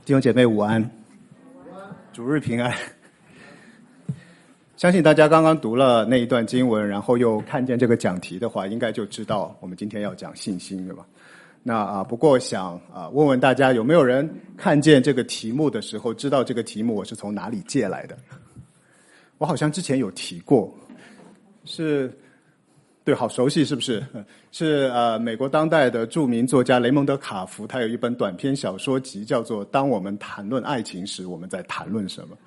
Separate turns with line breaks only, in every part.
弟兄姐妹午安，主日平安。相信大家刚刚读了那一段经文，然后又看见这个讲题的话，应该就知道我们今天要讲信心，对吧？那不过想问问大家，有没有人看见这个题目的时候，知道这个题目我是从哪里借来的？我好像之前有提过，对，好熟悉，是不是？是美国当代的著名作家雷蒙德·卡福，他有一本短篇小说集，叫做《当我们谈论爱情时，我们在谈论什么》。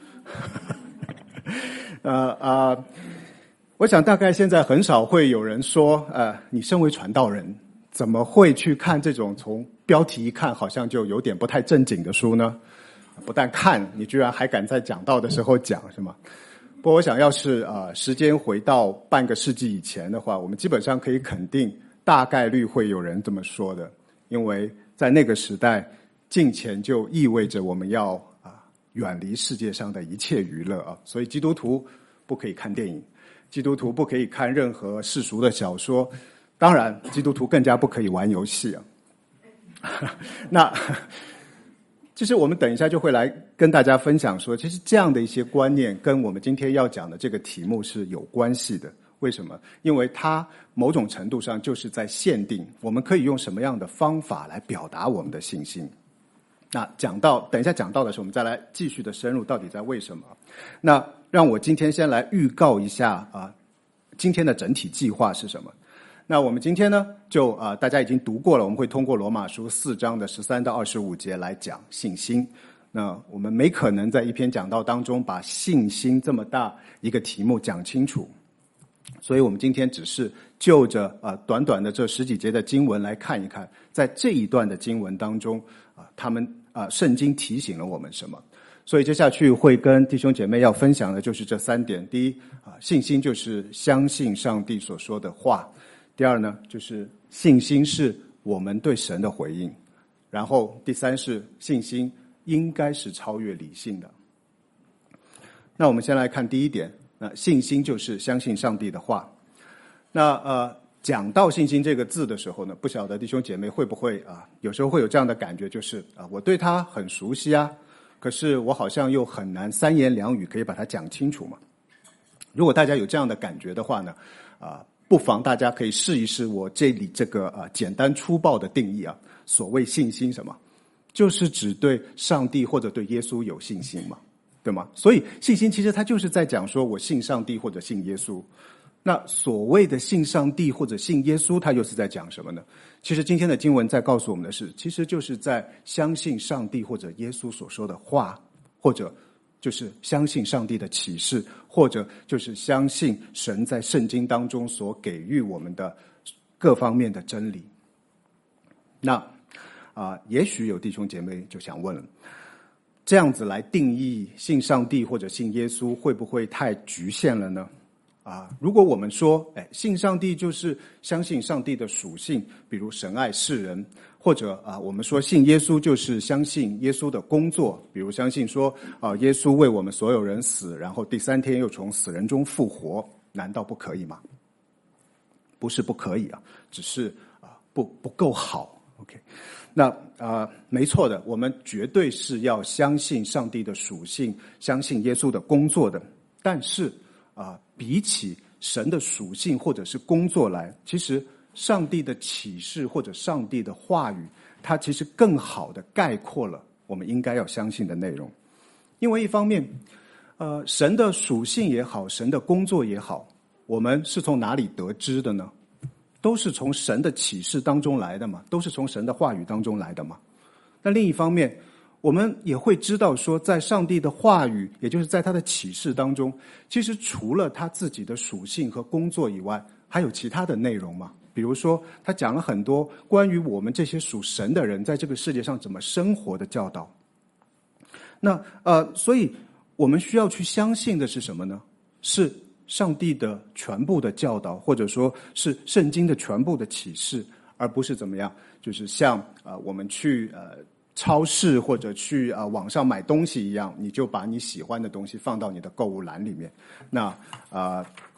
我想大概现在很少会有人说，你身为传道人，怎么会去看这种从标题一看好像就有点不太正经的书呢？不但看，你居然还敢在讲道的时候讲，是吗？不过我想要是时间回到半个世纪以前的话，我们基本上可以肯定大概率会有人这么说的，因为在那个时代，敬虔就意味着我们要远离世界上的一切娱乐所以基督徒不可以看电影，基督徒不可以看任何世俗的小说，当然基督徒更加不可以玩游戏那其实我们等一下就会来跟大家分享说，其实这样的一些观念跟我们今天要讲的这个题目是有关系的。为什么？因为它某种程度上就是在限定我们可以用什么样的方法来表达我们的信心。那等一下讲到的时候，我们再来继续的深入到底在为什么。那让我今天先来预告一下今天的整体计划是什么。那我们今天呢，就大家已经读过了，我们会通过罗马书4章的13到25节来讲信心。那我们没可能在一篇讲道当中把信心这么大一个题目讲清楚，所以我们今天只是就着短短的这10几节的经文来看一看，在这一段的经文当中他们圣经提醒了我们什么。所以接下去会跟弟兄姐妹要分享的就是这3点。第一信心就是相信上帝所说的话。第二呢，就是信心是我们对神的回应。然后第三是信心应该是超越理性的。那我们先来看第一点，信心就是相信上帝的话。那讲到信心这个字的时候呢，不晓得弟兄姐妹会不会有时候会有这样的感觉，就是我对他很熟悉可是我好像又很难3言2语可以把它讲清楚嘛。如果大家有这样的感觉的话呢，不妨大家可以试一试我这里这个简单粗暴的定义所谓信心什么，就是指对上帝或者对耶稣有信心嘛，对吗？所以信心其实它就是在讲说我信上帝或者信耶稣。那所谓的信上帝或者信耶稣，它又是在讲什么呢？其实今天的经文在告诉我们的是，其实就是在相信上帝或者耶稣所说的话，或者就是相信上帝的启示，或者就是相信神在圣经当中所给予我们的各方面的真理。那也许有弟兄姐妹就想问了，这样子来定义信上帝或者信耶稣，会不会太局限了呢？如果我们说信上帝就是相信上帝的属性，比如神爱世人，或者我们说信耶稣就是相信耶稣的工作，比如相信说耶稣为我们所有人死，然后第3天又从死人中复活，难道不可以吗？不是不可以只是不够好。OK， 那没错的，我们绝对是要相信上帝的属性，相信耶稣的工作的。但是比起神的属性或者是工作来，其实上帝的启示或者上帝的话语，它其实更好的概括了我们应该要相信的内容。因为一方面神的属性也好，神的工作也好，我们是从哪里得知的呢？都是从神的启示当中来的嘛，都是从神的话语当中来的嘛。那另一方面，我们也会知道说，在上帝的话语，也就是在他的启示当中，其实除了他自己的属性和工作以外，还有其他的内容嘛。比如说他讲了很多关于我们这些属神的人在这个世界上怎么生活的教导。那所以我们需要去相信的是什么呢？是上帝的全部的教导，或者说是圣经的全部的启示，而不是怎么样，就是像我们去超市或者去网上买东西一样，你就把你喜欢的东西放到你的购物篮里面。那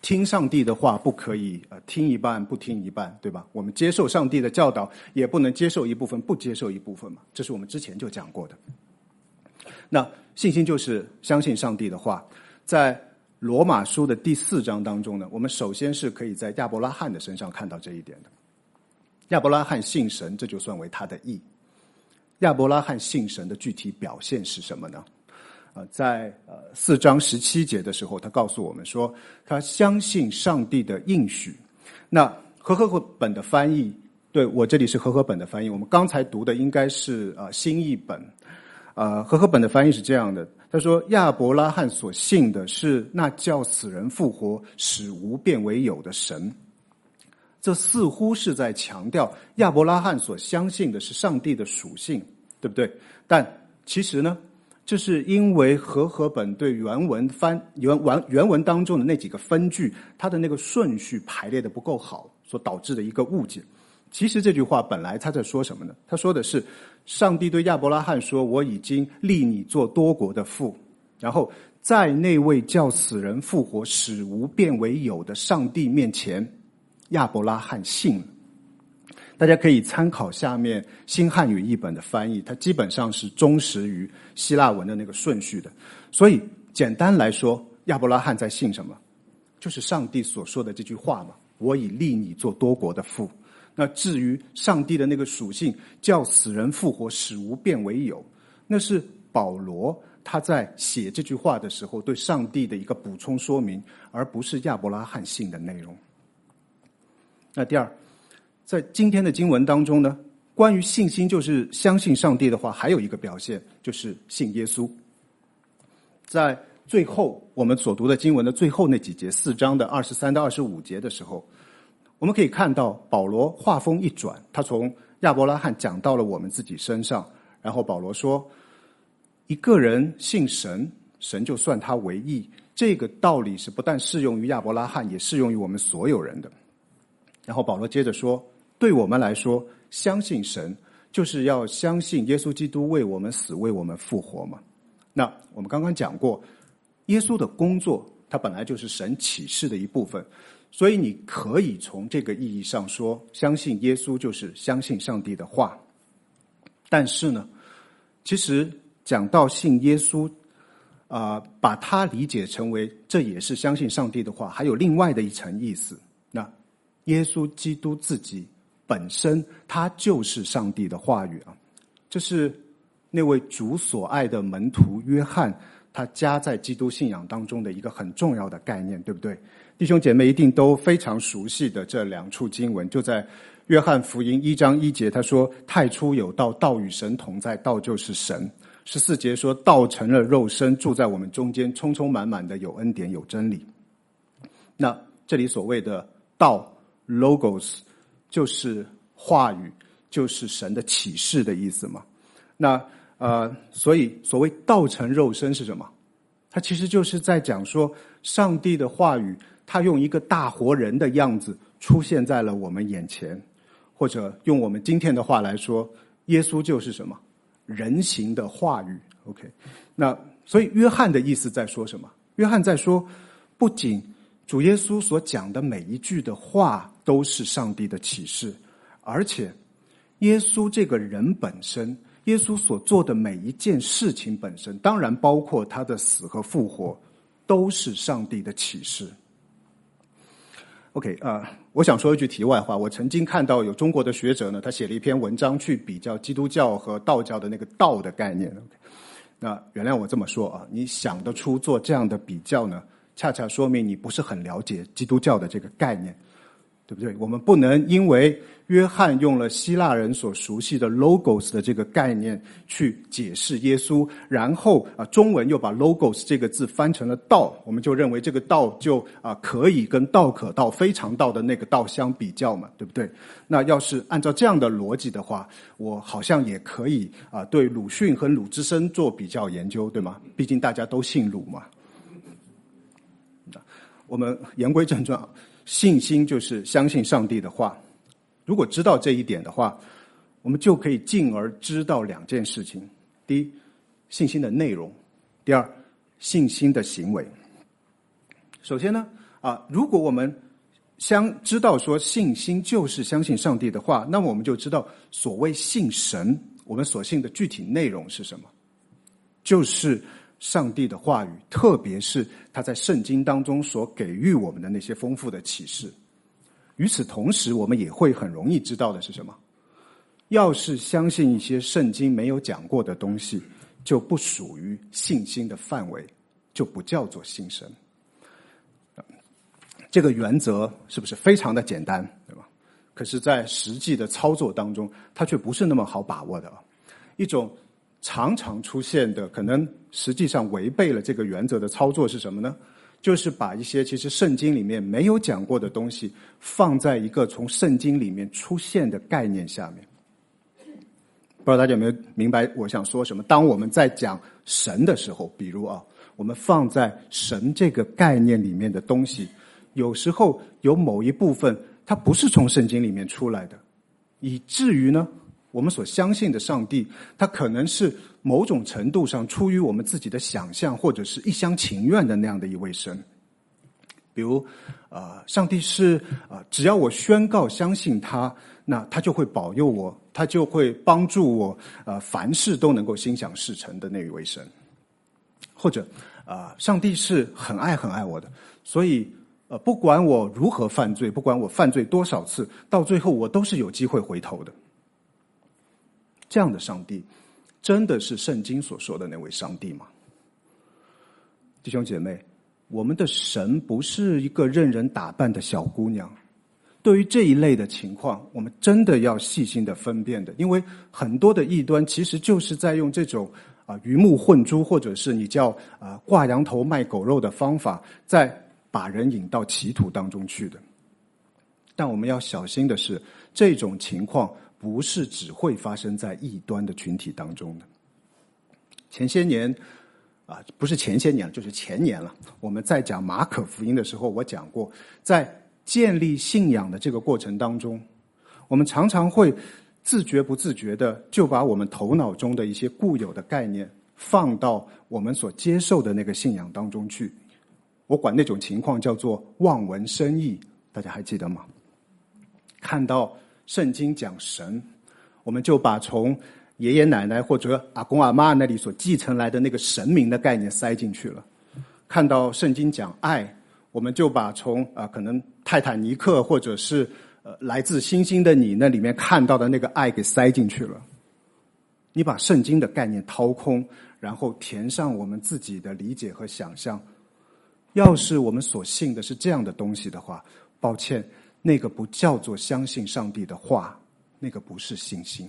听上帝的话不可以听一半不听一半，对吧？我们接受上帝的教导，也不能接受一部分不接受一部分嘛，这是我们之前就讲过的。那信心就是相信上帝的话。在罗马书的第4章当中呢，我们首先是可以在亚伯拉罕的身上看到这一点的。亚伯拉罕信神，这就算为他的义。亚伯拉罕信神的具体表现是什么呢？在4章17节的时候，他告诉我们说，他相信上帝的应许。那和合本的翻译，对，我这里是和合本的翻译，我们刚才读的应该是新译本。和合本的翻译是这样的，他说亚伯拉罕所信的是那叫死人复活，使无变为有的神。这似乎是在强调亚伯拉罕所相信的是上帝的属性，对不对？但其实呢，这是因为和合本对原文当中的那几个分句，它的那个顺序排列的不够好，所导致的一个误解。其实这句话本来他在说什么呢？他说的是上帝对亚伯拉罕说，我已经立你做多国的父，然后在那位叫死人复活使无变为有的上帝面前，亚伯拉罕信了。大家可以参考下面新汉语译本的翻译，它基本上是忠实于希腊文的那个顺序的。所以简单来说，亚伯拉罕在信什么？就是上帝所说的这句话嘛，我已立你做多国的父。那至于上帝的那个属性，叫死人复活，使无变为有，那是保罗他在写这句话的时候对上帝的一个补充说明，而不是亚伯拉罕信的内容。那第二，在今天的经文当中呢，关于信心就是相信上帝的话，还有一个表现就是信耶稣。在最后我们所读的经文的最后那几节，4章的23到25节的时候，我们可以看到保罗话锋一转，他从亚伯拉罕讲到了我们自己身上，然后保罗说，一个人信神，神就算他为义，这个道理是不但适用于亚伯拉罕，也适用于我们所有人的。然后保罗接着说，对我们来说，相信神就是要相信耶稣基督为我们死，为我们复活嘛。那我们刚刚讲过，耶稣的工作它本来就是神启示的一部分，所以你可以从这个意义上说，相信耶稣就是相信上帝的话。但是呢，其实讲到信耶稣把它理解成为这也是相信上帝的话，还有另外的一层意思。那耶稣基督自己本身他就是上帝的话语啊，这是那位主所爱的门徒约翰他加在基督信仰当中的一个很重要的概念，对不对？弟兄姐妹一定都非常熟悉的这2处经文，就在约翰福音1章1节，他说太初有道，道与神同在，道就是神。14节说道成了肉身，住在我们中间，充充满满的有恩典有真理。那这里所谓的道 logos 就是话语，就是神的启示的意思嘛。那所以所谓道成肉身是什么？它其实就是在讲说上帝的话语他用一个大活人的样子出现在了我们眼前，或者用我们今天的话来说，耶稣就是什么？人形的话语。 OK， 那所以约翰的意思在说什么？约翰在说，不仅主耶稣所讲的每一句的话都是上帝的启示，而且耶稣这个人本身，耶稣所做的每一件事情本身，当然包括他的死和复活，都是上帝的启示。OK， 我想说一句题外话，我曾经看到有中国的学者呢，他写了一篇文章去比较基督教和道教的那个道的概念。OK， 那原谅我这么说啊，你想得出做这样的比较呢，恰恰说明你不是很了解基督教的这个概念，对不对？我们不能因为约翰用了希腊人所熟悉的 logos 的这个概念去解释耶稣，然后中文又把 logos 这个字翻成了道，我们就认为这个道就可以跟道可道非常道的那个道相比较嘛，对不对？那要是按照这样的逻辑的话，我好像也可以对鲁迅和鲁智深做比较研究，对吗？毕竟大家都姓鲁嘛。我们言归正传，信心就是相信上帝的话。如果知道这一点的话，我们就可以进而知道2件事情。第一，信心的内容；第二，信心的行为。首先呢， 如果我们知道说信心就是相信上帝的话，那么我们就知道所谓信神，我们所信的具体内容是什么，就是上帝的话语，特别是他在圣经当中所给予我们的那些丰富的启示。与此同时，我们也会很容易知道的是什么？要是相信一些圣经没有讲过的东西，就不属于信心的范围，就不叫做信神。这个原则是不是非常的简单，对吧？可是在实际的操作当中，它却不是那么好把握的。一种常常出现的，可能实际上违背了这个原则的操作是什么呢？就是把一些其实圣经里面没有讲过的东西，放在一个从圣经里面出现的概念下面。不知道大家有没有明白我想说什么？当我们在讲神的时候，比如我们放在神这个概念里面的东西，有时候有某一部分它不是从圣经里面出来的，以至于呢，我们所相信的上帝，它可能是某种程度上出于我们自己的想象，或者是一厢情愿的那样的一位神。比如上帝是只要我宣告相信他，那他就会保佑我，他就会帮助我凡事都能够心想事成的那一位神。或者上帝是很爱很爱我的，所以不管我如何犯罪，不管我犯罪多少次，到最后我都是有机会回头的。这样的上帝真的是圣经所说的那位上帝吗？弟兄姐妹，我们的神不是一个任人打扮的小姑娘。对于这一类的情况，我们真的要细心的分辨的，因为很多的异端其实就是在用这种鱼目混珠，或者是你叫挂羊头卖狗肉的方法，在把人引到歧途当中去的。但我们要小心的是，这种情况不是只会发生在异端的群体当中的。前些年不是前些年，就是前年了，我们在讲马可福音的时候，我讲过，在建立信仰的这个过程当中，我们常常会自觉不自觉的就把我们头脑中的一些固有的概念放到我们所接受的那个信仰当中去。我管那种情况叫做望文生义，大家还记得吗？看到圣经讲神，我们就把从爷爷奶奶或者阿公阿嬷那里所继承来的那个神明的概念塞进去了。看到圣经讲爱，我们就把从可能泰坦尼克或者是来自星星的你那里面看到的那个爱给塞进去了。你把圣经的概念掏空，然后填上我们自己的理解和想象。要是我们所信的是这样的东西的话，抱歉，那个不叫做相信上帝的话，那个不是信心。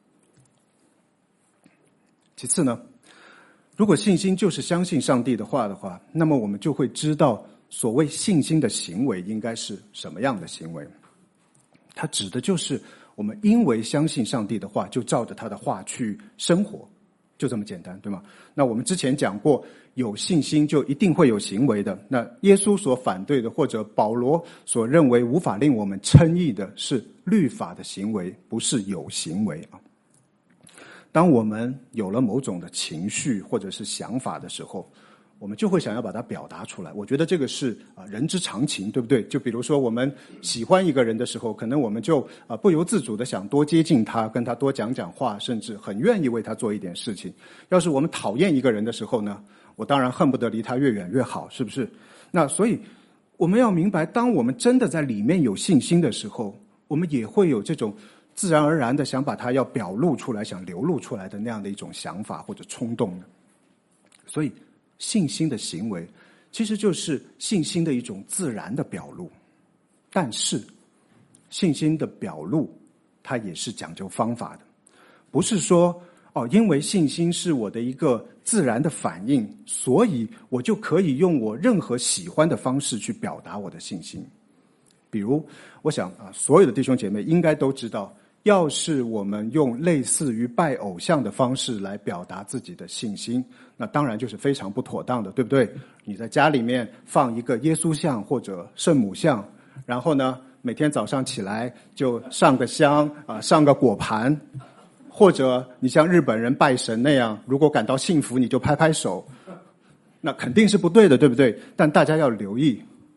其次呢，如果信心就是相信上帝的话，那么我们就会知道所谓信心的行为应该是什么样的行为。它指的就是我们因为相信上帝的话，就照着他的话去生活，就这么简单，对吗？那我们之前讲过，有信心就一定会有行为的。那耶稣所反对的，或者保罗所认为无法令我们称义的，是律法的行为，不是有行为啊。当我们有了某种的情绪或者是想法的时候，我们就会想要把它表达出来。我觉得这个是人之常情，对不对？就比如说我们喜欢一个人的时候，可能我们就不由自主的想多接近他，跟他多讲讲话，甚至很愿意为他做一点事情。要是我们讨厌一个人的时候呢，我当然恨不得离他越远越好，是不是？那所以我们要明白，当我们真的在里面有信心的时候，我们也会有这种自然而然的想把它要表露出来，想流露出来的那样的一种想法或者冲动的。所以信心的行为其实就是信心的一种自然的表露，但是信心的表露它也是讲究方法的，不是说因为信心是我的一个自然的反应，所以我就可以用我任何喜欢的方式去表达我的信心。比如我想所有的弟兄姐妹应该都知道，要是我们用类似于拜偶像的方式来表达自己的信心，那当然就是非常不妥当的，对不对？你在家里面放一个耶稣像或者圣母像，然后呢每天早上起来就上个香上个果盘，或者你像日本人拜神那样，如果感到幸福你就拍拍手，那肯定是不对的，对不对？但大家要留意，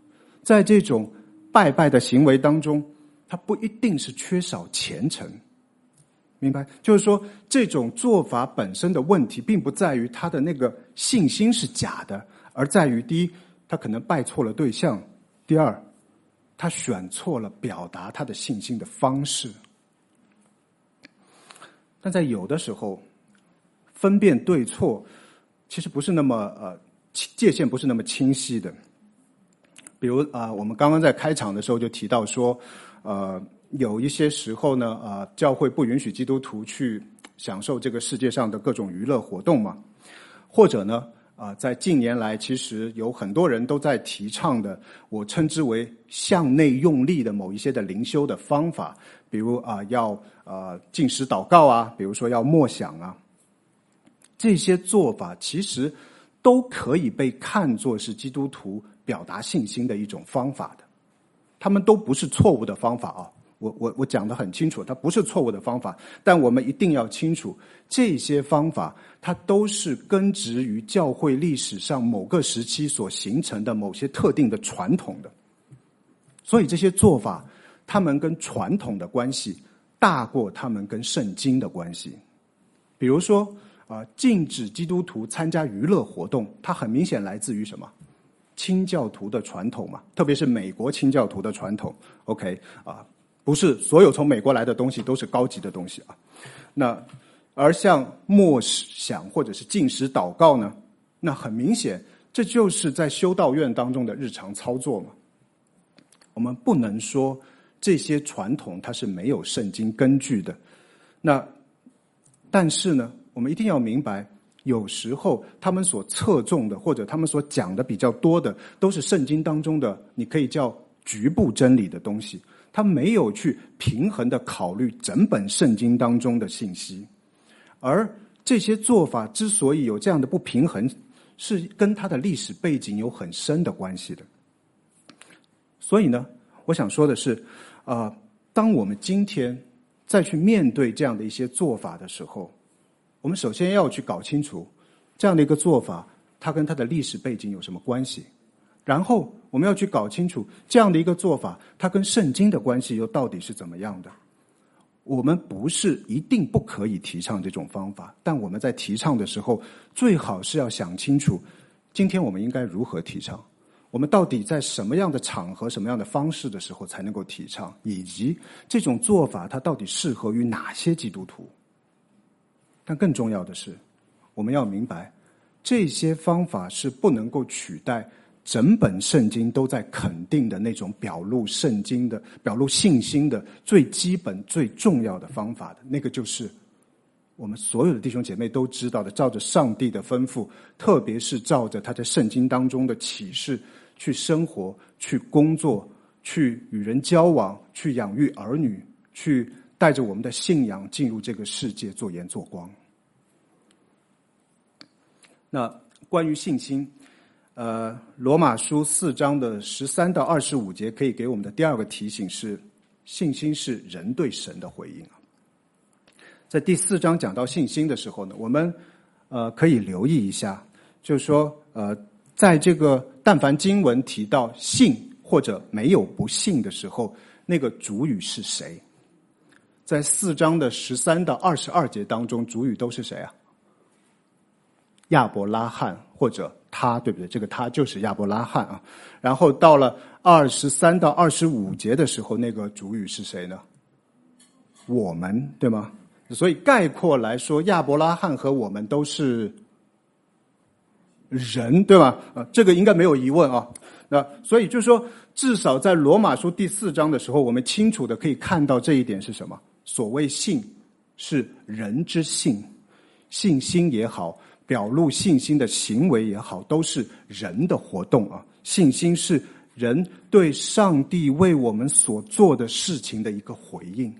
在这种拜拜的行为当中，它不一定是缺少虔诚。明白？就是说，这种做法本身的问题，并不在于他的那个信心是假的，而在于第一，他可能拜错了对象；第二，他选错了表达他的信心的方式。但在有的时候，分辨对错，其实不是那么界限不是那么清晰的。比如我们刚刚在开场的时候就提到说，有一些时候呢，教会不允许基督徒去享受这个世界上的各种娱乐活动嘛，或者呢，在近年来，其实有很多人都在提倡的，我称之为向内用力的某一些的灵修的方法，比如要禁食祷告啊，比如说要默想啊，这些做法其实都可以被看作是基督徒表达信心的一种方法的，他们都不是错误的方法啊。我讲得很清楚，它不是错误的方法，但我们一定要清楚，这些方法它都是根植于教会历史上某个时期所形成的某些特定的传统的，所以这些做法，他们跟传统的关系大过他们跟圣经的关系。比如说禁止基督徒参加娱乐活动，它很明显来自于什么？清教徒的传统嘛，特别是美国清教徒的传统。OK 不是所有从美国来的东西都是高级的东西啊。那而像默想或者是禁食祷告呢，那很明显这就是在修道院当中的日常操作嘛。我们不能说这些传统它是没有圣经根据的。那但是呢，我们一定要明白，有时候他们所侧重的或者他们所讲的比较多的，都是圣经当中的你可以叫局部真理的东西，他没有去平衡的考虑整本圣经当中的信息。而这些做法之所以有这样的不平衡，是跟他的历史背景有很深的关系的。所以呢，我想说的是当我们今天再去面对这样的一些做法的时候，我们首先要去搞清楚这样的一个做法它跟它的历史背景有什么关系，然后我们要去搞清楚这样的一个做法它跟圣经的关系又到底是怎么样的。我们不是一定不可以提倡这种方法，但我们在提倡的时候最好是要想清楚今天我们应该如何提倡，我们到底在什么样的场合什么样的方式的时候才能够提倡，以及这种做法它到底适合于哪些基督徒。但更重要的是，我们要明白这些方法是不能够取代整本圣经都在肯定的那种表露圣经的表露信心的最基本最重要的方法的，那个就是我们所有的弟兄姐妹都知道的，照着上帝的吩咐，特别是照着他在圣经当中的启示去生活，去工作，去与人交往，去养育儿女，去带着我们的信仰进入这个世界做盐做光。那关于信心罗马书4章的13到25节可以给我们的第二个提醒是，信心是人对神的回应。在第4章讲到信心的时候呢，我们可以留意一下，就是说在这个但凡经文提到信或者没有不信的时候，那个主语是谁？在4章的13到22节当中，主语都是谁啊？亚伯拉罕或者他，对不对？这个他就是亚伯拉罕啊。然后到了23到25节的时候，那个主语是谁呢？我们，对吗？所以概括来说，亚伯拉罕和我们都是人，对吧？这个应该没有疑问啊。那所以就是说，至少在罗马书第4章的时候，我们清楚的可以看到这一点是什么？所谓信是人之信，信心也好，表露信心的行为也好，都是人的活动啊。信心是人对上帝为我们所做的事情的一个回应。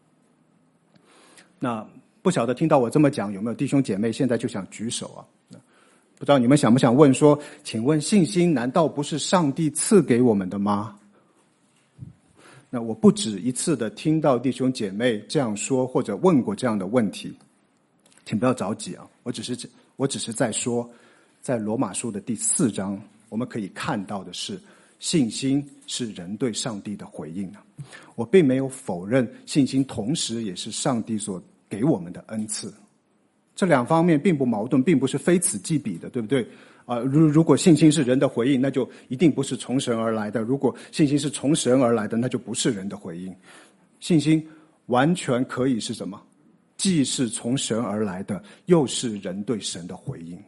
那不晓得听到我这么讲，有没有弟兄姐妹现在就想举手啊？不知道你们想不想问说，请问信心难道不是上帝赐给我们的吗？那我不止一次的听到弟兄姐妹这样说，或者问过这样的问题，请不要着急啊，我只是在说，在罗马书的第4章，我们可以看到的是， 信心是人对上帝的回应啊。我并没有否认信心同时也是上帝所给我们的恩赐，这两方面并不矛盾，并不是非此即彼的，对不对？如果信心是人的回应，那就一定不是从神而来的；如果信心是从神而来的，那就不是人的回应。信心完全可以是什么？既是从神而来的，又是人对神的回应。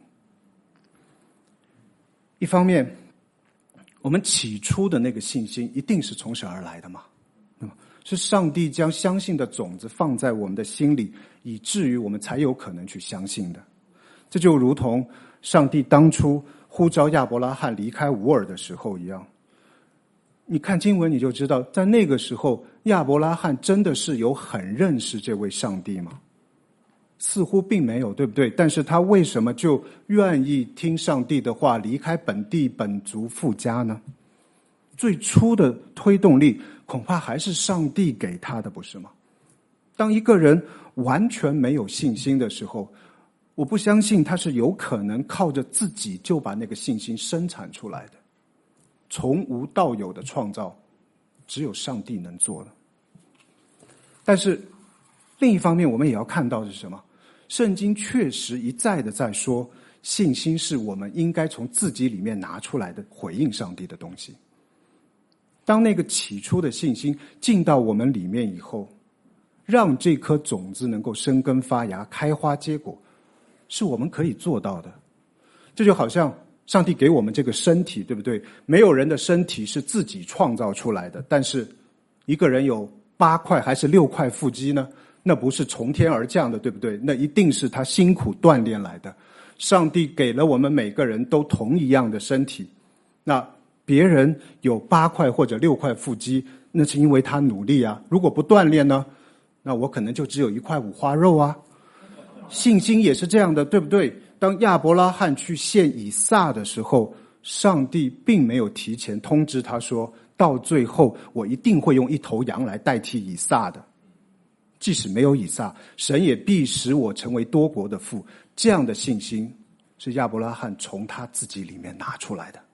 一方面，我们起初的那个信心一定是从神而来的嘛，是上帝将相信的种子放在我们的心里，以至于我们才有可能去相信的。这就如同上帝当初呼召亚伯拉罕离开乌尔的时候一样。你看经文你就知道，在那个时候亚伯拉罕真的是有很认识这位上帝吗？似乎并没有，对不对？但是他为什么就愿意听上帝的话，离开本地本族父家呢？最初的推动力恐怕还是上帝给他的，不是吗？当一个人完全没有信心的时候，我不相信他是有可能靠着自己就把那个信心生产出来的。从无到有的创造，只有上帝能做的。但是另一方面，我们也要看到的是什么？圣经确实一再的在说，信心是我们应该从自己里面拿出来的回应上帝的东西。当那个起初的信心进到我们里面以后，让这颗种子能够生根发芽、开花结果，是我们可以做到的。这就好像上帝给我们这个身体，对不对？没有人的身体是自己创造出来的，但是一个人有8块还是6块腹肌呢？那不是从天而降的，对不对？那一定是他辛苦锻炼来的。上帝给了我们每个人都同一样的身体，那别人有8块或者6块腹肌，那是因为他努力啊。如果不锻炼呢，那我可能就只有1块五花肉啊。信心也是这样的，对不对？当亚伯拉罕去献以撒的时候，上帝并没有提前通知他说，到最后我一定会用一头羊来代替以撒的。即使没有以撒，神也必使我成为多国的父。这样的信心是亚伯拉罕从他自己里面拿出来的。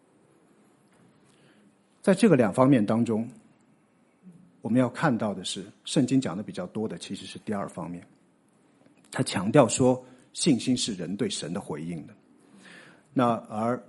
在这个两方面当中，我们要看到的是，圣经讲的比较多的其实是第二方面。他强调说，信心是人对神的回应的。那而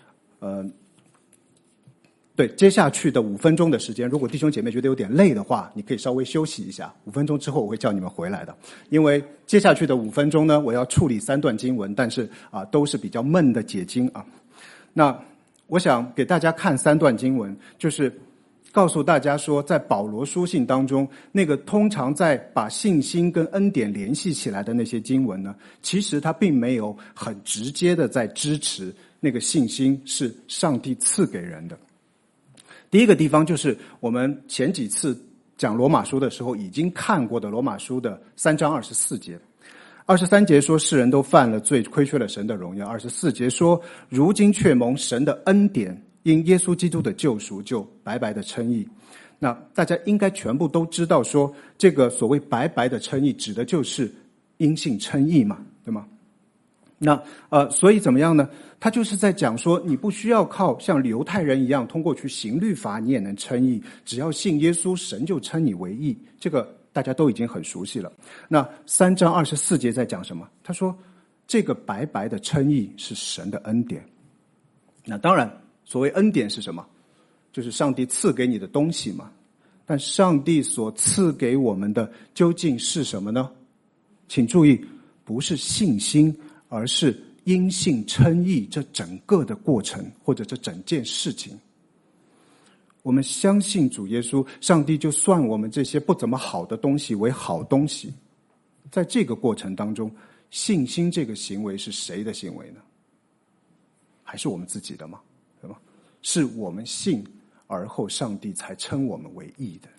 对，接下去的5分钟的时间，如果弟兄姐妹觉得有点累的话，你可以稍微休息一下。5分钟之后我会叫你们回来的，因为接下去的5分钟呢，我要处理3段经文，但是都是比较闷的解经啊。那我想给大家看3段经文，就是告诉大家说，在保罗书信当中，那个通常在把信心跟恩典联系起来的那些经文呢，其实它并没有很直接的在支持那个信心是上帝赐给人的。第一个地方就是我们前几次讲罗马书的时候已经看过的罗马书的3章24节。23节说世人都犯了罪，亏缺了神的荣耀。24节说如今却蒙神的恩典，因耶稣基督的救赎就白白的称义。那大家应该全部都知道说，这个所谓白白的称义指的就是因信称义嘛，对吗？那所以怎么样呢？他就是在讲说，你不需要靠像犹太人一样通过去行律法你也能称义，只要信耶稣，神就称你为义。这个大家都已经很熟悉了。那3章24节在讲什么？他说这个白白的称义是神的恩典。那当然所谓恩典是什么？就是上帝赐给你的东西嘛。但上帝所赐给我们的究竟是什么呢？请注意，不是信心，而是因信称义这整个的过程，或者这整件事情。我们相信主耶稣，上帝就算我们这些不怎么好的东西为好东西。在这个过程当中，信心这个行为是谁的行为呢？还是我们自己的吗？对吗？是我们信，而后上帝才称我们为义的。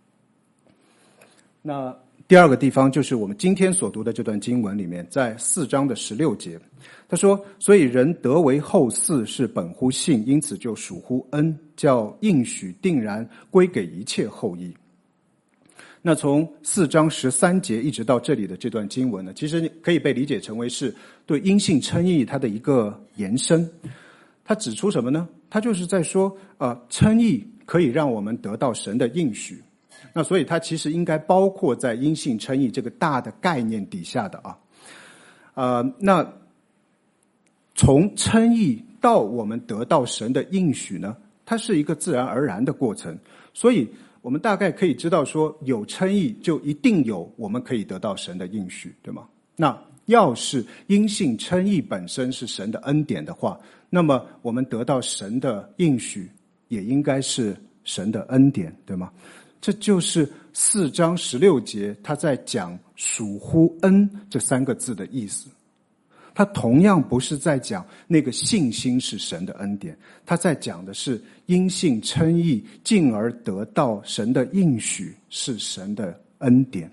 那第二个地方就是我们今天所读的这段经文里面，在4章的16节，他说所以人得为后嗣是本乎信，因此就属乎恩，叫应许定然归给一切后裔。那从4章13节一直到这里的这段经文呢，其实可以被理解成为是对因信称义它的一个延伸。他指出什么呢？ 他就是在说，称义可以让我们得到神的应许。那所以它其实应该包括在因信称义这个大的概念底下的啊。那从称义到我们得到神的应许呢，它是一个自然而然的过程。所以我们大概可以知道说，有称义就一定有我们可以得到神的应许，对吗？那要是因信称义本身是神的恩典的话，那么我们得到神的应许也应该是神的恩典，对吗？这就是4章16节他在讲属乎恩这3个字的意思。他同样不是在讲那个信心是神的恩典，他在讲的是因信称义进而得到神的应许是神的恩典。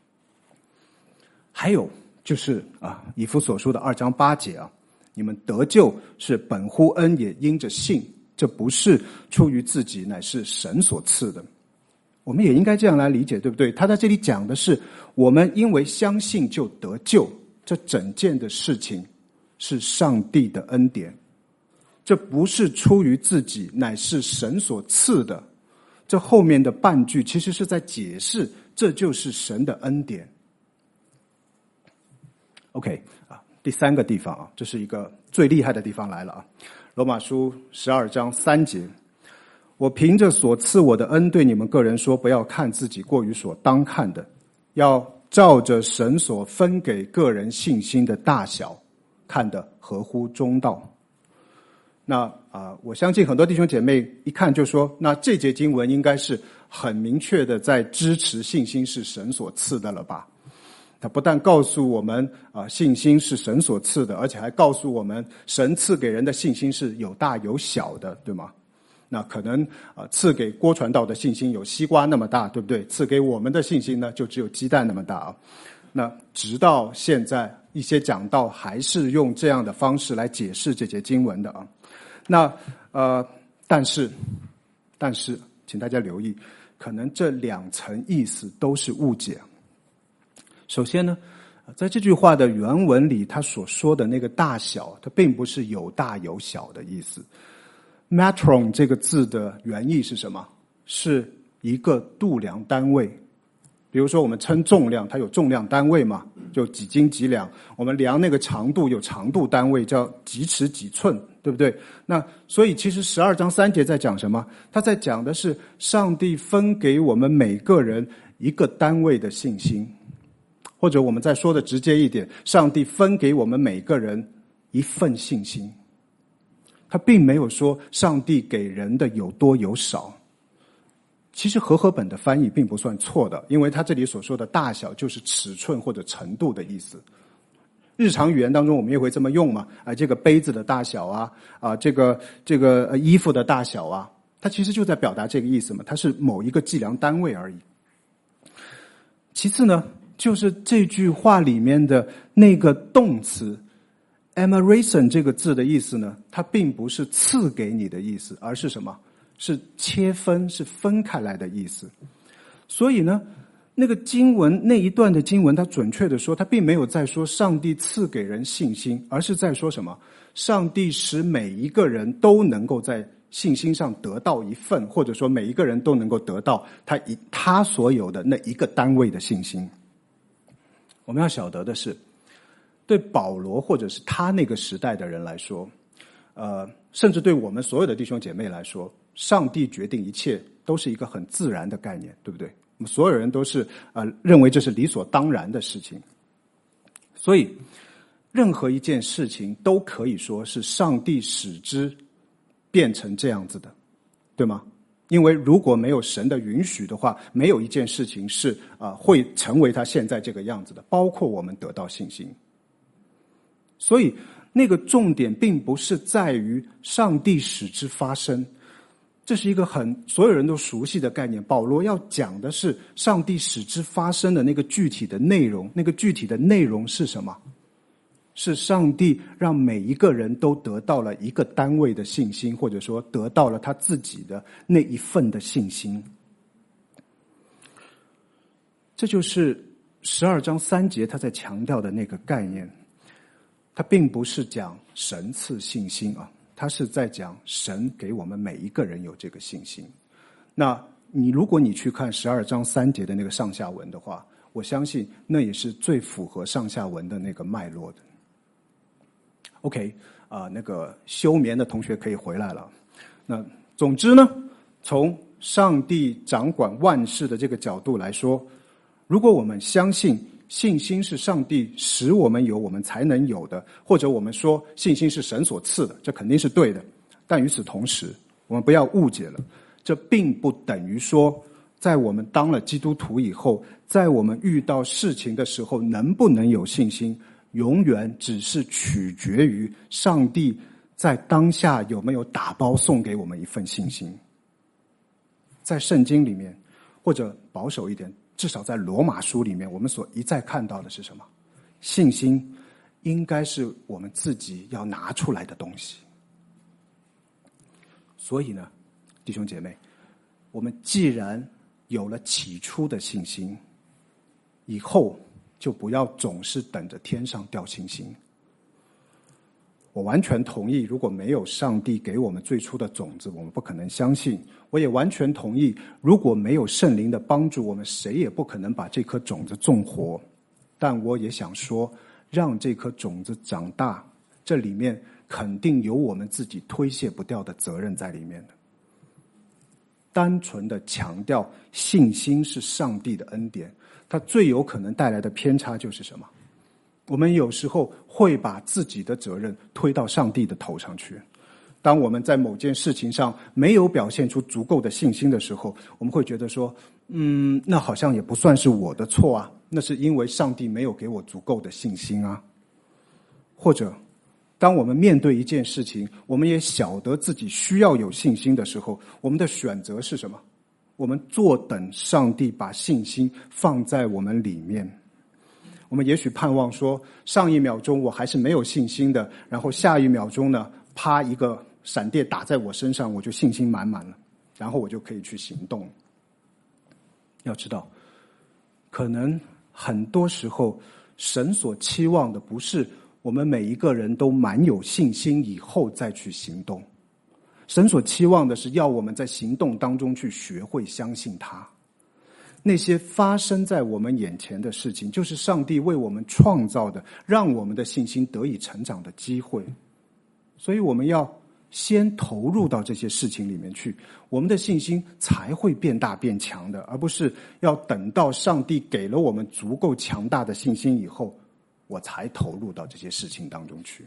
还有就是以弗所书的2章8节你们得救是本乎恩，也因着信，这不是出于自己，乃是神所赐的。我们也应该这样来理解，对不对？他在这里讲的是我们因为相信就得救，这整件的事情是上帝的恩典，这不是出于自己，乃是神所赐的。这后面的半句其实是在解释这就是神的恩典。OK 第3个地方这是一个最厉害的地方来了罗马书12章3节，我凭着所赐我的恩对你们个人说，不要看自己过于所当看的，要照着神所分给个人信心的大小看得合乎中道。那我相信很多弟兄姐妹一看就说，那这节经文应该是很明确的在支持信心是神所赐的了吧？他不但告诉我们信心是神所赐的，而且还告诉我们神赐给人的信心是有大有小的，对吗？那可能赐给郭传道的信心有西瓜那么大，对不对？赐给我们的信心呢，就只有鸡蛋那么大那直到现在一些讲道还是用这样的方式来解释这节经文的那但是请大家留意，可能这2层意思都是误解。首先呢，在这句话的原文里，他所说的那个大小，它并不是有大有小的意思。metron 这个字的原意是什么？是一个度量单位。比如说我们称重量，它有重量单位嘛，就几斤几两。我们量那个长度有长度单位，叫几尺几寸，对不对？那所以其实12章3节在讲什么？他在讲的是上帝分给我们每个人一个单位的信心，或者我们再说的直接一点，上帝分给我们每个人一份信心。他并没有说上帝给人的有多有少。其实和合本的翻译并不算错的，因为他这里所说的大小就是尺寸或者程度的意思。日常语言当中我们也会这么用嘛，这个杯子的大小这个衣服的大小它其实就在表达这个意思嘛，它是某一个计量单位而已。其次呢，就是这句话里面的那个动词 emerson 这个字的意思呢，它并不是赐给你的意思，而是什么？是切分，是分开来的意思。所以呢，那个经文那一段的经文，它准确的说，它并没有在说上帝赐给人信心，而是在说什么？上帝使每一个人都能够在信心上得到一份，或者说每一个人都能够得到他所有的那一个单位的信心。我们要晓得的是，对保罗或者是他那个时代的人来说，甚至对我们所有的弟兄姐妹来说，上帝决定一切都是一个很自然的概念，对不对？我们所有人都是认为这是理所当然的事情。所以任何一件事情都可以说是上帝使之变成这样子的，对吗？因为如果没有神的允许的话，没有一件事情是会成为他现在这个样子的，包括我们得到信心。所以那个重点并不是在于上帝使之发生，这是一个所有人都熟悉的概念。保罗要讲的是上帝使之发生的那个具体的内容，那个具体的内容是什么？是上帝让每一个人都得到了一个单位的信心，或者说得到了他自己的那一份的信心。这就是12章3节他在强调的那个概念。他并不是讲神赐信心他是在讲神给我们每一个人有这个信心。那如果你去看12章3节的那个上下文的话，我相信那也是最符合上下文的那个脉络的。OK， 那个休眠的同学可以回来了。那总之呢，从上帝掌管万事的这个角度来说，如果我们相信信心是上帝使我们有我们才能有的，或者我们说信心是神所赐的，这肯定是对的。但与此同时，我们不要误解了，这并不等于说在我们当了基督徒以后，在我们遇到事情的时候能不能有信心，永远只是取决于上帝在当下有没有打包送给我们一份信心。在圣经里面，或者保守一点，至少在罗马书里面，我们所一再看到的是什么？信心应该是我们自己要拿出来的东西。所以呢，弟兄姐妹，我们既然有了起初的信心，以后就不要总是等着天上掉星星。我完全同意，如果没有上帝给我们最初的种子，我们不可能相信。我也完全同意，如果没有圣灵的帮助，我们谁也不可能把这颗种子种活。但我也想说，让这颗种子长大，这里面肯定有我们自己推卸不掉的责任在里面的。单纯的强调信心是上帝的恩典，它最有可能带来的偏差就是什么？我们有时候会把自己的责任推到上帝的头上去。当我们在某件事情上没有表现出足够的信心的时候，我们会觉得说，那好像也不算是我的错啊，那是因为上帝没有给我足够的信心啊。或者当我们面对一件事情，我们也晓得自己需要有信心的时候，我们的选择是什么？我们坐等上帝把信心放在我们里面。我们也许盼望说，上一秒钟我还是没有信心的，然后下一秒钟呢，啪一个闪电打在我身上，我就信心满满了，然后我就可以去行动。要知道，可能很多时候神所期望的不是我们每一个人都满有信心以后再去行动，神所期望的是要我们在行动当中去学会相信他。那些发生在我们眼前的事情，就是上帝为我们创造的，让我们的信心得以成长的机会。所以我们要先投入到这些事情里面去，我们的信心才会变大变强的，而不是要等到上帝给了我们足够强大的信心以后，我才投入到这些事情当中去。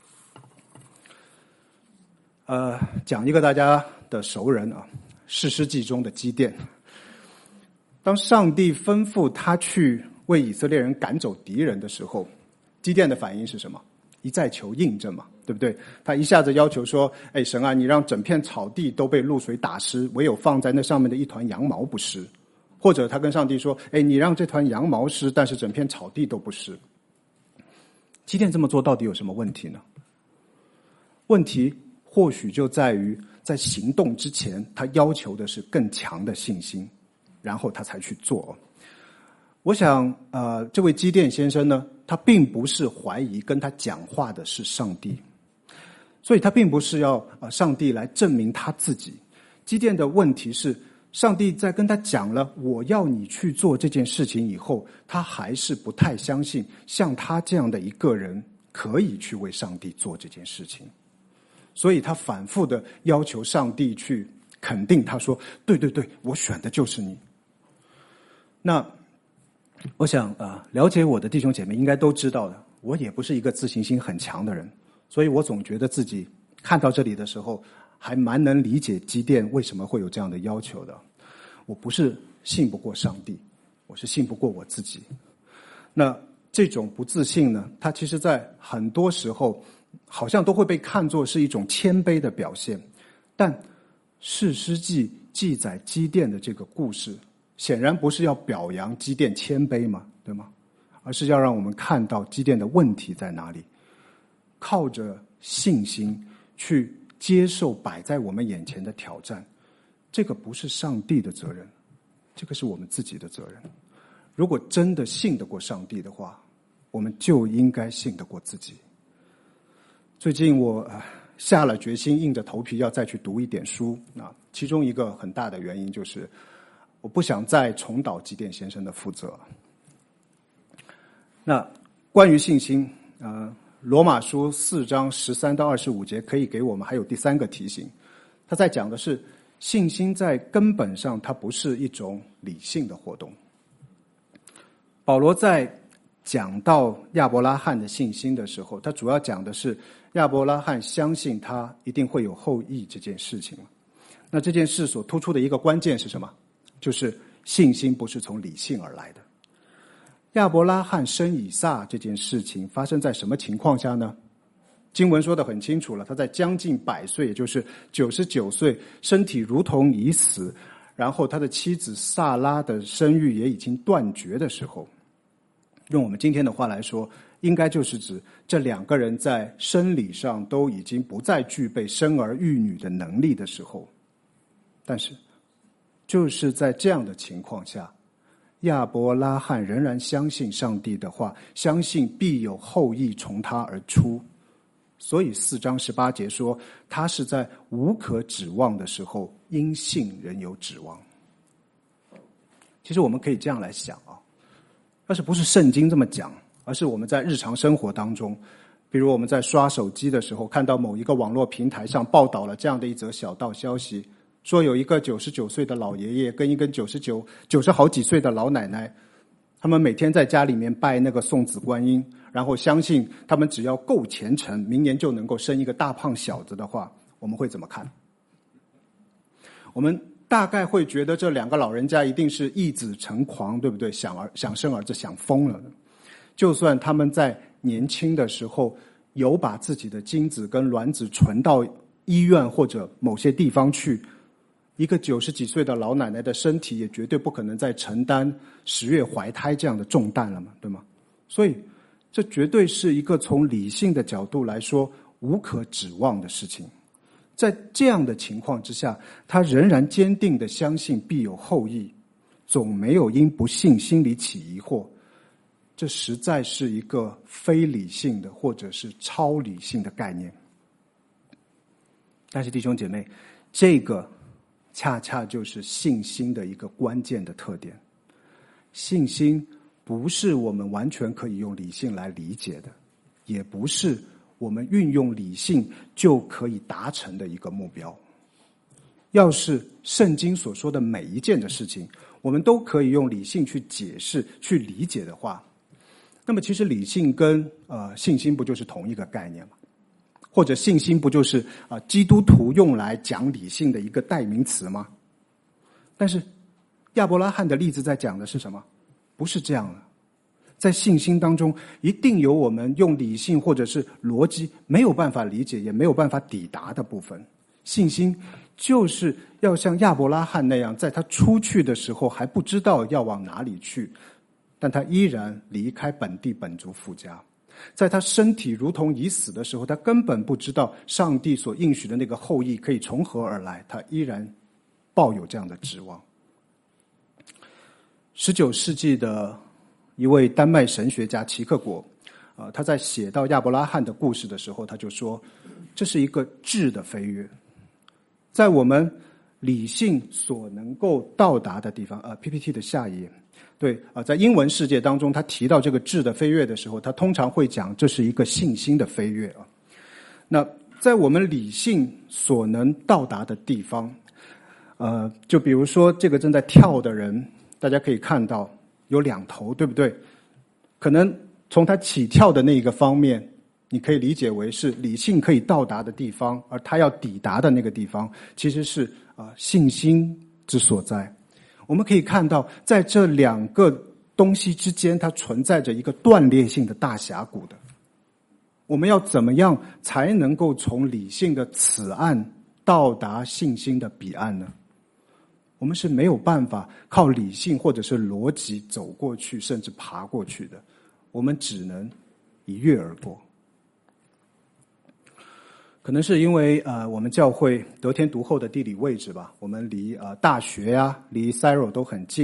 讲一个大家的熟人啊，士师记中的基甸。当上帝吩咐他去为以色列人赶走敌人的时候，基甸的反应是什么？一再求印证嘛，对不对？他一下子要求说，神啊，你让整片草地都被露水打湿，唯有放在那上面的一团羊毛不湿。或者他跟上帝说，你让这团羊毛湿，但是整片草地都不湿。基甸这么做到底有什么问题呢？问题或许就在于在行动之前，他要求的是更强的信心，然后他才去做。我想这位基甸先生呢，他并不是怀疑跟他讲话的是上帝，所以他并不是要上帝来证明他自己。基甸的问题是，上帝在跟他讲了我要你去做这件事情以后，他还是不太相信像他这样的一个人可以去为上帝做这件事情，所以他反复的要求上帝去肯定他，说对对对，我选的就是你。那我想了解我的弟兄姐妹应该都知道的，我也不是一个自信心很强的人，所以我总觉得自己看到这里的时候还蛮能理解基甸为什么会有这样的要求的。我不是信不过上帝，我是信不过我自己。那这种不自信呢，它其实在很多时候好像都会被看作是一种谦卑的表现。但士师记记载基甸的这个故事，显然不是要表扬基甸谦卑嘛，对吗？而是要让我们看到基甸的问题在哪里，靠着信心去接受摆在我们眼前的挑战。这个不是上帝的责任，这个是我们自己的责任。如果真的信得过上帝的话，我们就应该信得过自己。最近我下了决心，硬着头皮要再去读一点书。其中一个很大的原因就是，我不想再重蹈基甸先生的覆辙。那关于信心，罗马书4章13到25节可以给我们还有第3个提醒。他在讲的是，信心在根本上它不是一种理性的活动。保罗在讲到亚伯拉罕的信心的时候，他主要讲的是亚伯拉罕相信他一定会有后裔这件事情。那这件事所突出的一个关键是什么？就是信心不是从理性而来的。亚伯拉罕生以撒这件事情发生在什么情况下呢？经文说得很清楚了，他在将近100岁，也就是99岁，身体如同已死，然后他的妻子撒拉的生育也已经断绝的时候，用我们今天的话来说，应该就是指这2个人在生理上都已经不再具备生儿育女的能力的时候。但是就是在这样的情况下，亚伯拉罕仍然相信上帝的话，相信必有后裔从他而出。所以4章18节说，他是在无可指望的时候，因信仍有指望。其实我们可以这样来想要是不是圣经这么讲，而是我们在日常生活当中，比如我们在刷手机的时候，看到某一个网络平台上报道了这样的一则小道消息，说有一个99岁的老爷爷跟一个90好几岁的老奶奶，他们每天在家里面拜那个送子观音，然后相信他们只要够虔诚，明年就能够生一个大胖小子的话，我们会怎么看？我们大概会觉得这2个老人家一定是一子成狂，对不对？想生儿子想疯了。就算他们在年轻的时候有把自己的精子跟卵子存到医院或者某些地方去，一个90几岁的老奶奶的身体也绝对不可能再承担10月怀胎这样的重担了嘛，对吗？所以这绝对是一个从理性的角度来说无可指望的事情。在这样的情况之下，他仍然坚定地相信必有后裔，总没有因不信心里起疑惑。这实在是一个非理性的或者是超理性的概念。但是弟兄姐妹，这个恰恰就是信心的一个关键的特点。信心不是我们完全可以用理性来理解的，也不是我们运用理性就可以达成的一个目标。要是圣经所说的每一件的事情，我们都可以用理性去解释、去理解的话，那么其实理性跟信心不就是同一个概念吗？或者信心不就是基督徒用来讲理性的一个代名词吗？但是亚伯拉罕的例子在讲的是什么？不是这样的。在信心当中，一定有我们用理性或者是逻辑没有办法理解，也没有办法抵达的部分。信心就是要像亚伯拉罕那样，在他出去的时候还不知道要往哪里去，但他依然离开本地本族父家。在他身体如同已死的时候，他根本不知道上帝所应许的那个后裔可以从何而来，他依然抱有这样的指望。19世纪的一位丹麦神学家齐克果，他在写到亚伯拉罕的故事的时候，他就说，这是一个质的飞跃，在我们理性所能够到达的地方。PPT 的下一页。对在英文世界当中，他提到这个质的飞跃的时候，他通常会讲这是一个信心的飞跃啊。那在我们理性所能到达的地方，就比如说这个正在跳的人，大家可以看到有2头，对不对？可能从他起跳的那一个方面，你可以理解为是理性可以到达的地方，而他要抵达的那个地方，其实是信心之所在。我们可以看到，在这2个东西之间，它存在着一个断裂性的大峡谷的。我们要怎么样才能够从理性的此岸到达信心的彼岸呢？我们是没有办法靠理性或者是逻辑走过去，甚至爬过去的。我们只能一跃而过。可能是因为我们教会得天独厚的地理位置吧，我们离大学离 Cyril 都很近嘛，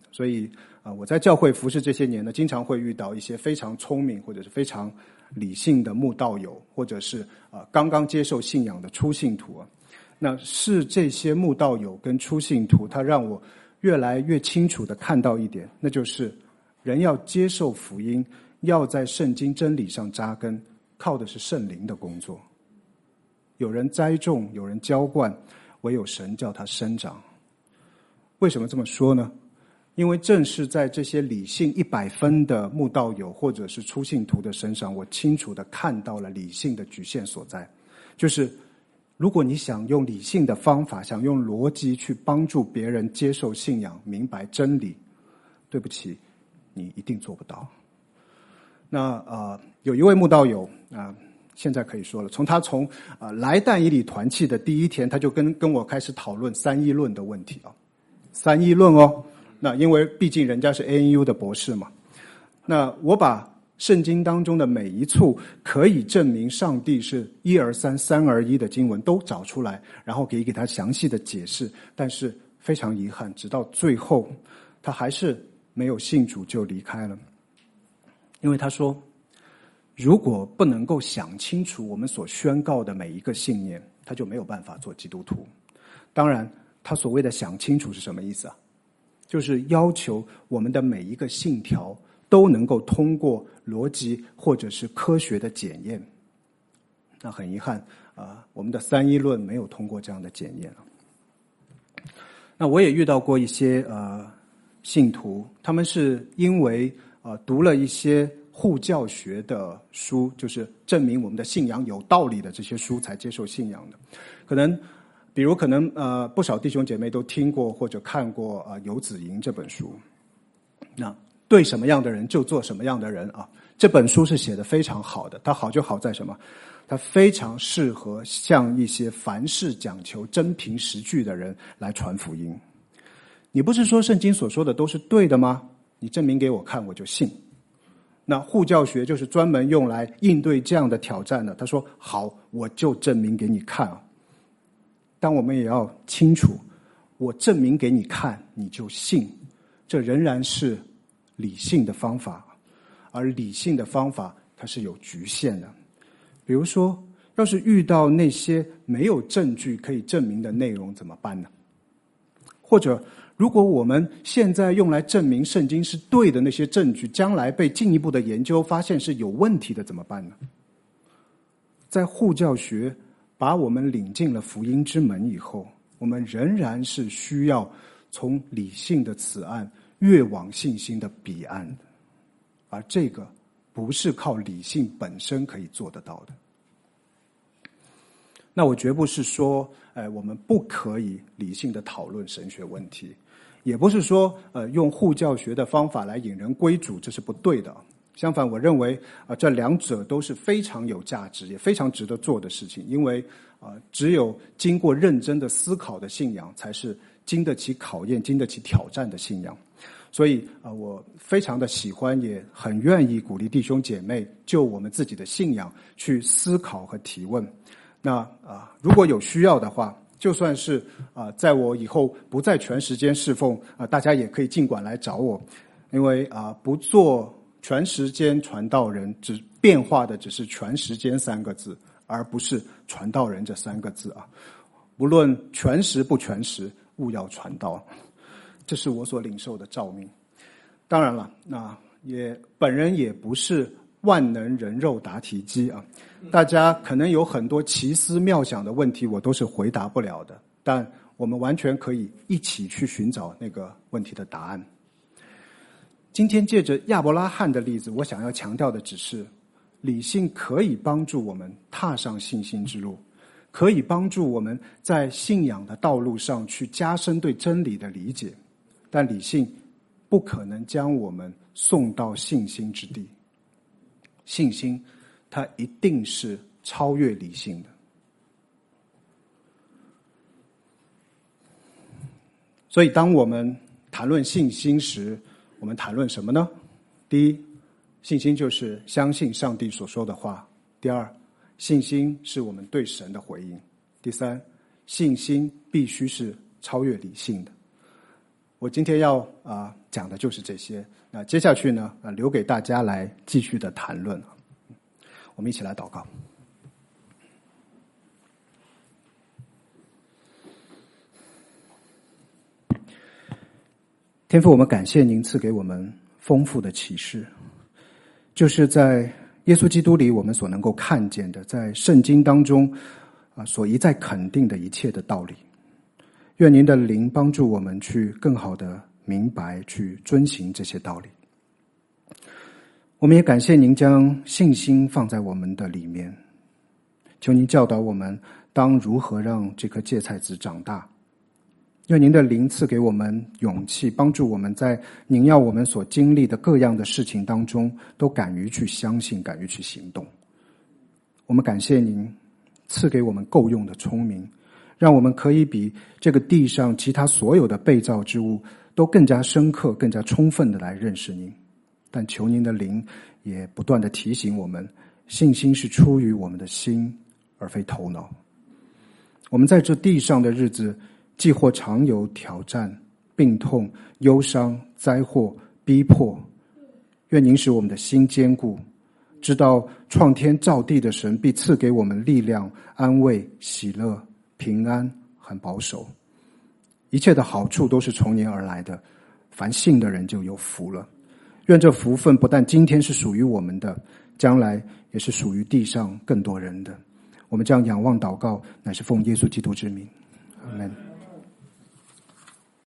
所以我在教会服侍这些年呢，经常会遇到一些非常聪明或者是非常理性的慕道友，或者是刚刚接受信仰的初信徒啊。那是这些慕道友跟初信徒，他让我越来越清楚地看到一点，那就是人要接受福音，要在圣经真理上扎根，靠的是圣灵的工作。有人栽种，有人浇灌，唯有神叫它生长。为什么这么说呢？因为正是在这些理性100分的慕道友或者是初信徒的身上，我清楚地看到了理性的局限所在。就是如果你想用理性的方法，想用逻辑去帮助别人接受信仰、明白真理，对不起，你一定做不到。那有一位慕道友现在可以说了，他从来但以理团契的第一天，他就跟我开始讨论三一论的问题啊。三一论哦，那因为毕竟人家是 ANU 的博士嘛，那我把圣经当中的每一处可以证明上帝是一而三、三而一的经文都找出来，然后给他详细的解释。但是非常遗憾，直到最后，他还是没有信主就离开了。因为他说，如果不能够想清楚我们所宣告的每一个信念，他就没有办法做基督徒。当然，他所谓的想清楚是什么意思啊？就是要求我们的每一个信条都能够通过逻辑或者是科学的检验。那很遗憾我们的三一论没有通过这样的检验。那我也遇到过一些信徒，他们是因为读了一些护教学的书，就是证明我们的信仰有道理的这些书才接受信仰的。比如不少弟兄姐妹都听过或者看过游子吟这本书。那对什么样的人就做什么样的人啊，这本书是写得非常好的。它好就好在什么？它非常适合向一些凡事讲求真凭实据的人来传福音。你不是说圣经所说的都是对的吗？你证明给我看，我就信。那护教学就是专门用来应对这样的挑战的。他说好，我就证明给你看啊。但我们也要清楚，我证明给你看，你就信，这仍然是理性的方法，而理性的方法它是有局限的。比如说，要是遇到那些没有证据可以证明的内容怎么办呢？或者，如果我们现在用来证明圣经是对的那些证据，将来被进一步的研究发现是有问题的怎么办呢？在护教学把我们领进了福音之门以后，我们仍然是需要从理性的此岸越往信心的彼岸的，而这个不是靠理性本身可以做得到的。那我绝不是说我们不可以理性的讨论神学问题，也不是说用护教学的方法来引人归主，这是不对的。相反，我认为这两者都是非常有价值也非常值得做的事情。因为只有经过认真的思考的信仰才是经得起考验经得起挑战的信仰。所以我非常的喜欢也很愿意鼓励弟兄姐妹就我们自己的信仰去思考和提问。那如果有需要的话，就算是在我以后不再全时间侍奉大家也可以尽管来找我。因为不做全时间传道人，只变化的只是全时间3个字，而不是传道人这3个字啊。无论全时不全时，务要传道，这是我所领受的召命。当然了，本人也不是万能人肉答题机啊。大家可能有很多奇思妙想的问题，我都是回答不了的，但我们完全可以一起去寻找那个问题的答案。今天借着亚伯拉罕的例子，我想要强调的只是，理性可以帮助我们踏上信心之路，可以帮助我们在信仰的道路上去加深对真理的理解，但理性不可能将我们送到信心之地。信心它一定是超越理性的。所以当我们谈论信心时，我们谈论什么呢？第一，信心就是相信上帝所说的话。第二，信心是我们对神的回应。第三，信心必须是超越理性的。 我今天要讲的就是这些。那接下去呢，留给大家来继续的谈论。我们一起来祷告。天父，我们感谢您赐给我们丰富的启示，就是在耶稣基督里我们所能够看见的，在圣经当中所一再肯定的一切的道理。愿您的灵帮助我们去更好的明白，去遵行这些道理。我们也感谢您将信心放在我们的里面，求您教导我们当如何让这颗芥菜籽长大。愿您的灵赐给我们勇气，帮助我们在您要我们所经历的各样的事情当中，都敢于去相信，敢于去行动。我们感谢您赐给我们够用的聪明，让我们可以比这个地上其他所有的被造之物都更加深刻、更加充分的来认识您。但求您的灵也不断的提醒我们，信心是出于我们的心，而非头脑。我们在这地上的日子，既或常有挑战、病痛、忧伤、灾祸、逼迫，愿您使我们的心坚固，知道创天造地的神必赐给我们力量、安慰、喜乐、平安和保守。一切的好处都是从您而来的，凡信的人就有福了。愿这福分不但今天是属于我们的，将来也是属于地上更多人的。我们这样仰望祷告，乃是奉耶稣基督之名，阿们。